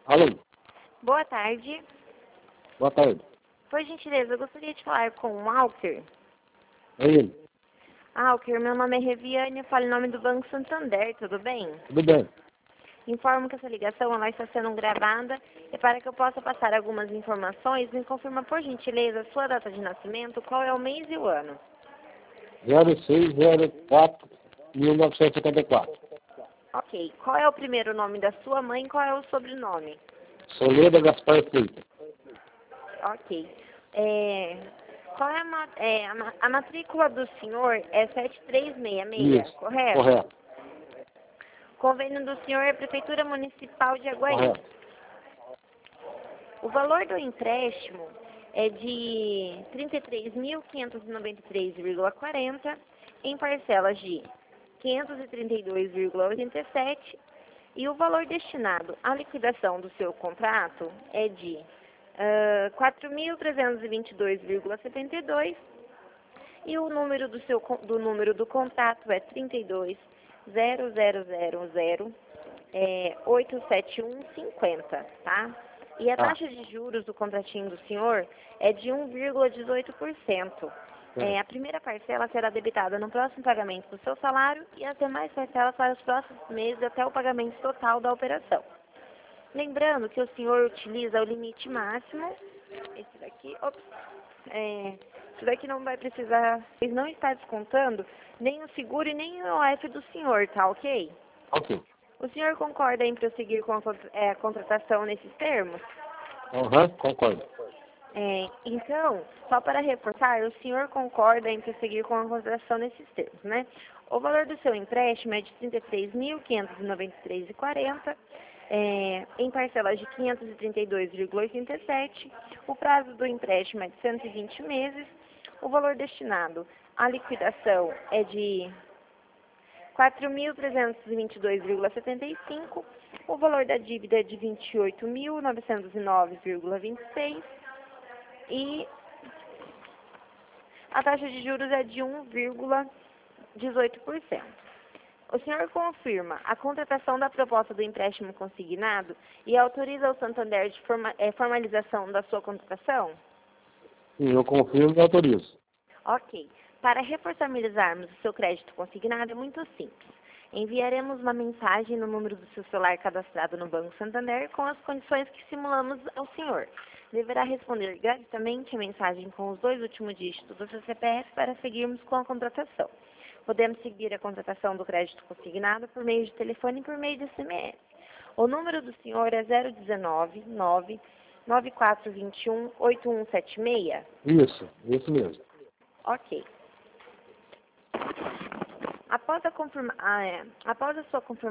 Alô, Boa tarde. boa tarde. Por gentileza, eu gostaria de falar com o Walker. É ele. Walker, meu nome é Reviane, eu falo em nome do Banco Santander, tudo bem? Tudo bem? Informo que essa ligação ela está sendo gravada e para que eu possa passar algumas informações, me confirma por gentileza a sua data de nascimento, qual é o mês e o ano. 0604-1974. Ok, qual é o primeiro nome da sua mãe e qual é o sobrenome? Soleda Gaspar Freitas. Ok. Qual é a matrícula do senhor é 7366, Isso. correto? Correto. Convênio do senhor é a Prefeitura Municipal de Aguaí. Correto. O valor do empréstimo é de R$ 33.593,40 em parcelas de R$ 532,87 e o valor destinado à liquidação do seu contrato é de R$ 4.322,72 e o número do número do contato é 32.000087150, tá? E a taxa de juros do contratinho do senhor é de 1,18%. A primeira parcela será debitada no próximo pagamento do seu salário e as demais parcelas para os próximos meses até o pagamento total da operação. Lembrando que o senhor utiliza o limite máximo, esse daqui não vai precisar, ele não está descontando nem o seguro e nem o OF do senhor, tá ok? Ok. O senhor concorda em prosseguir com a contratação nesses termos? Concordo. Então, só para reforçar, o senhor concorda em prosseguir com a contratação nesses termos, né? O valor do seu empréstimo é de R$ 33.593,40, em parcelas de R$ 532,87. O prazo do empréstimo é de 120 meses. O valor destinado à liquidação é de R$ 4.322,75. O valor da dívida é de R$ 28.909,26. E a taxa de juros é de 1,18%. O senhor confirma a contratação da proposta do empréstimo consignado e autoriza o Santander de formalização da sua contratação? Sim, eu confirmo e autorizo. Ok. Para reforçabilizarmos o seu crédito consignado é muito simples. Enviaremos uma mensagem no número do seu celular cadastrado no Banco Santander com as condições que simulamos ao senhor. Deverá responder gratuitamente a mensagem com os 2 últimos dígitos do seu CPF para seguirmos com a contratação. Podemos seguir a contratação do crédito consignado por meio de telefone e por meio de SMS. O número do senhor é 019-9421-8176? Isso mesmo. Ok. Após a sua confirmação,